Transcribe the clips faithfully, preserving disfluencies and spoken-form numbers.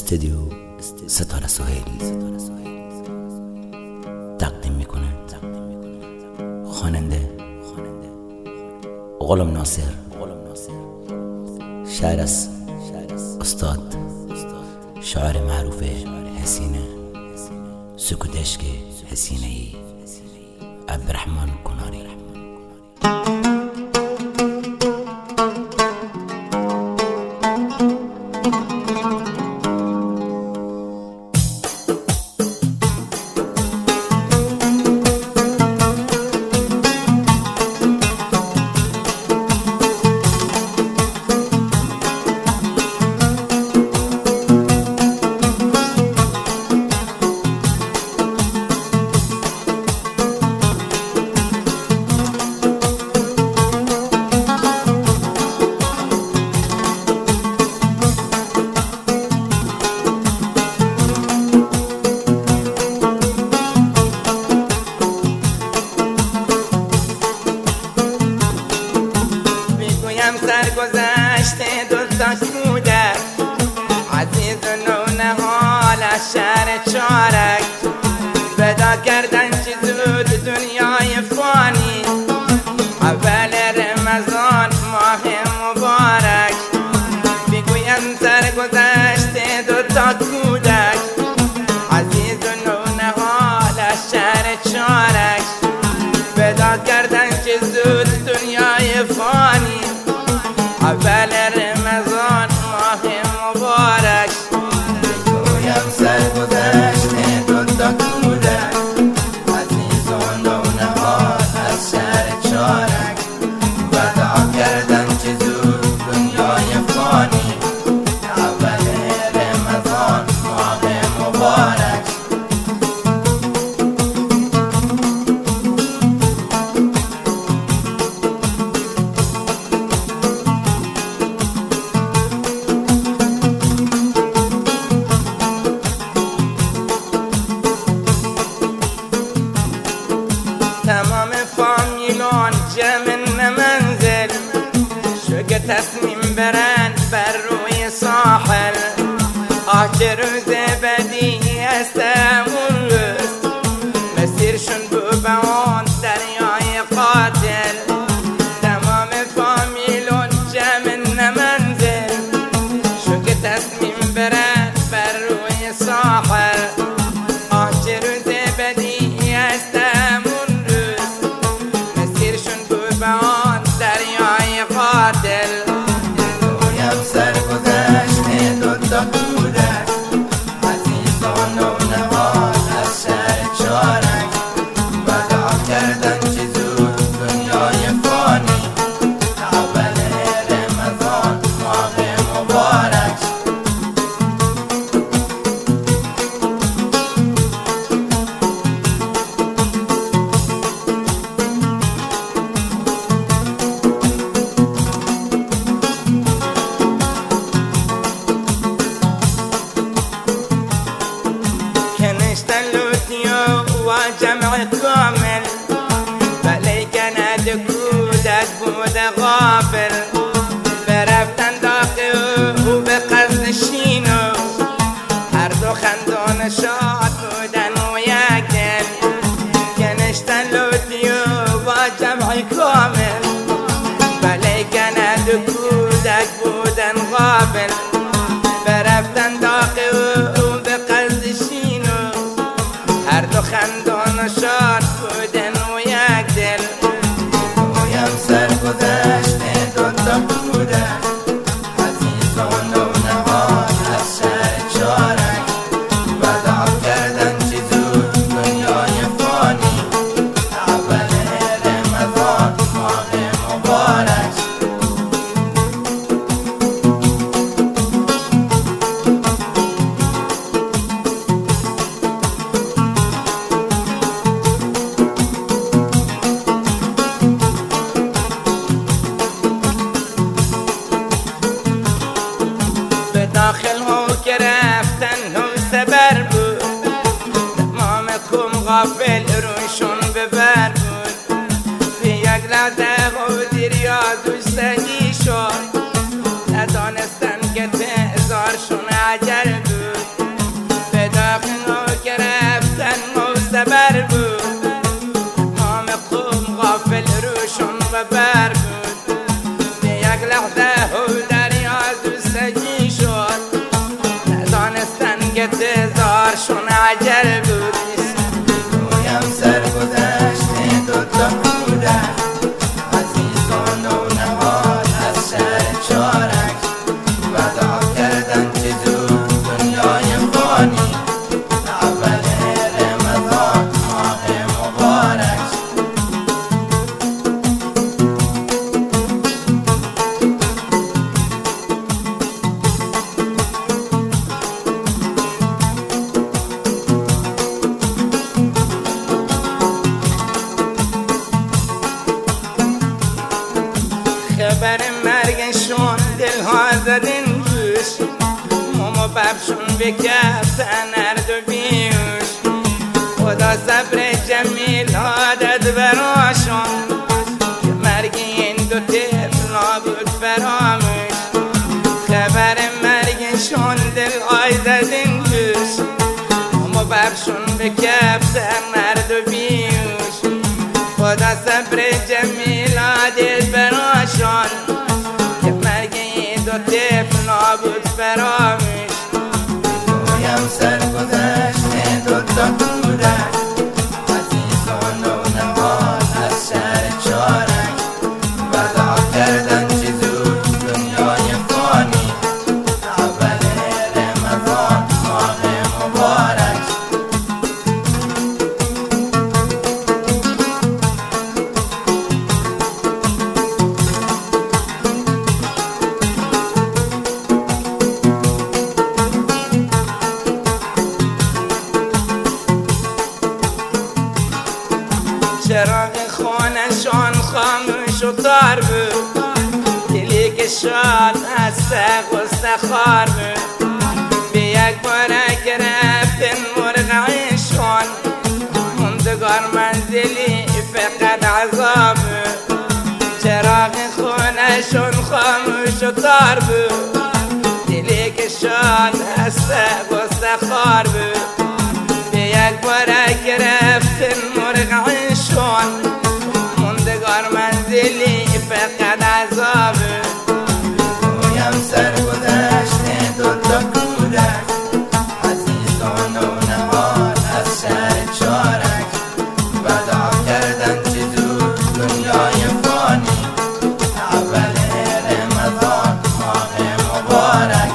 استدیو ستاره سهیلی تقدیم میکنه خواننده غلام ناصر، شعر از استاد شاعر معروف حسینه سکوتشک حسینه‌ای عبدالرحمن کناری. سرگذشته دوتا کودک عزیز و نونه حال از شهر چارک ودا کردن چی زود دنیای فانی اول رمضان ماه مبارک. بگویم سرگذشته دوتا کودک عزیز و نونه حال از شهر چارک ودا کردن چی زود دنیای فانی اول رمضان ماه مبارک. بگویم سرگذشته دوتا کودک عزیز و نونه حال از شهر چارک ودا کردن چه زود دنیای فانی اول رمضان ماه مبارک. تمام فامیلان جمع منزل شوق تصمیم برن بر روی ساحل آه چه روز بدی است اون روز مسیرشون بو به اون دریای قاتل. تمام فامیلان جمع منزل شوق تصمیم برن بر روی ساحل آه چه روز بدی است دریای قاتل. بگویم سرگذشته دوتا کودک عزیز و نونه حال از شهر چارک ودا کردن چه زود دنیای فانی اول رمضان ماه مبارک. جمع كامل بلي كان دكودك بود غافل برفتن داقي وبقصد الشينو هر دو خندون شاد بودن وياكل كنشتن لوتيو وجمع كامل بلي كان دكودك بودن غافل برفتن داقي وبقصد الشينو هر دو خندان شاد بودن و یک دل. بگویم سرگذشته دوتا کودک عزیز و نونه حال از شهر چارک ودا کردن چه زود دنیای فانی اول رمضان ماه مبارک. داخل ها گرفتن و سبر بود تمام کم غافل روشون ببر بود به یک لحظه و دریا دوستگی شد ندانستن که تعذارشون عجل بود. ببشون بکفتن هر دو بیوش خدا صبر جمیل عادت براشون که مرگ این دو طفل نابود فراموش خبر مرگشون دل آی زدین توش اما ببشون بکفتن هر دو بیوش خدا صبر جمیل عادت براشون که مرگ این دو طفل نابود فراموش گویم سرگذشت دو تا کودک عزیزان و نهال از شهر چارک ودا کردن چه زود دنیای فانی اول رمضان ماه مبارک چراغ خانشان خاموش و تار بود دلی که شاد هسته غستخوار بود به یک بارک رفتن مرغعشان مندگار منزلی فقط عذاب بود چراغ خانشان خاموش و تار بود دلی که شاد هسته غستخوار بود به یک بارک رفتن مرغعشان مندگار منزلی فقط عذاب گویم سرگذشت دو تا کودک عزیزان و نهال از شهر چارک ودا کردن چه زود دنیای فانی اول رمضان ماه مبارک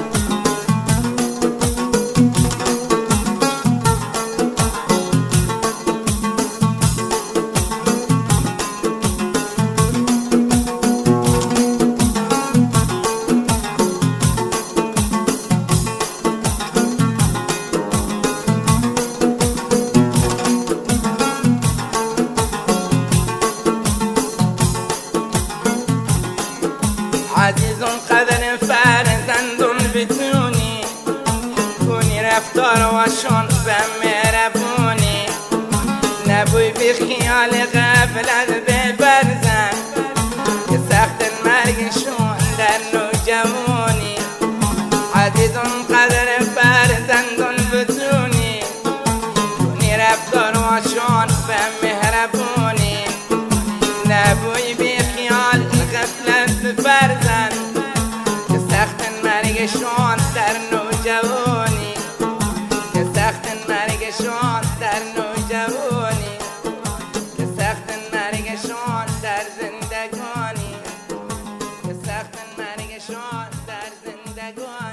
عزیزون قدر فرزندون بتونی کنی رفتار واشون به مهربونی نبوی بی خیال غفلت ببرزن که سخت مرگشون در نوجوانی عزیزون قدر فرزندون بتونی کنی رفتار واشون به مهربونی نبوی بی خیال غفلت بفرزن که سخت مرگشون در نوجوانی که سخت مرگشون در نوجوانی که سخت مرگشون در زندگانی که سخت مرگشون در زندگانی